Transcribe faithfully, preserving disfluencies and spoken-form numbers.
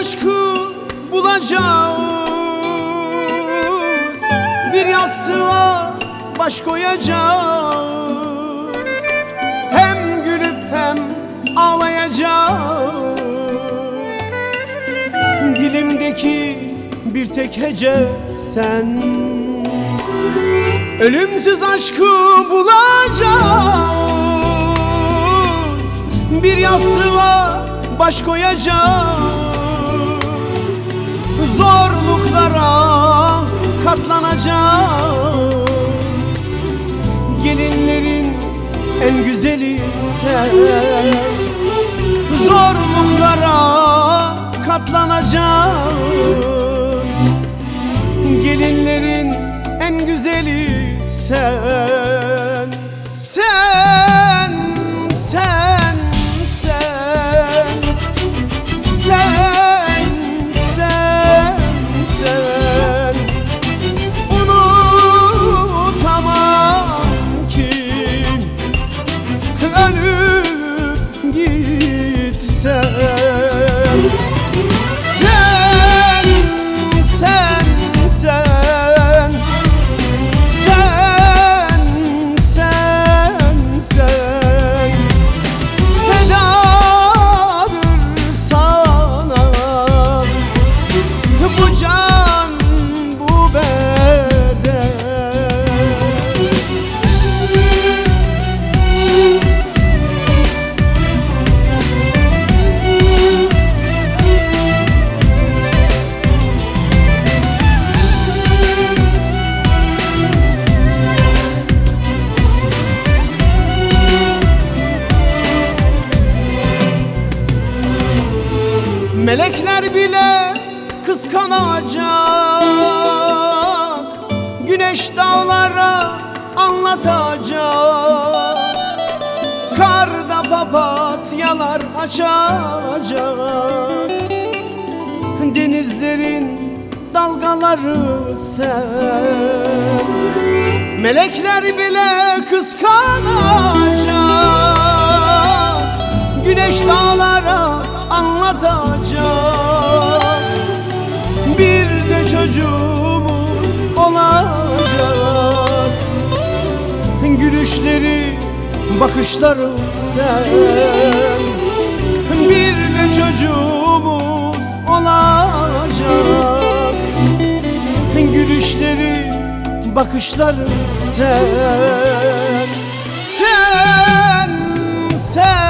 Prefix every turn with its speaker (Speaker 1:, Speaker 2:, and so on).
Speaker 1: aşkı bulacağız. Bir yastığa baş koyacağız. Hem gülüp hem ağlayacağız. Dilimdeki bir tek hece sen. Ölümsüz aşkı bulacağız. Bir yastığa baş koyacağız. Zorluklara katlanacağız. Gelinlerin en güzeli sen. Zorluklara katlanacağız. Gelinlerin en güzeli sen. Sen, sen, sen. Sen, sen, sen. Unutamam ki ölüp gitsen. Sen, sen, sen. Sen, sen, sen. Fedadır sana bu can, bu beden. Melekler bile kıskanacak. Güneş dağlara anlatacak. Karda papatyalar açacak. Denizlerin dalgaları sen. Melekler bile kıskanacak. Güneş dağlara anlatacak. Bir de çocuğumuz olacak. Gülüşleri, bakışları sen. Bir de çocuğumuz olacak. Gülüşleri, bakışları sen. Sen, sen.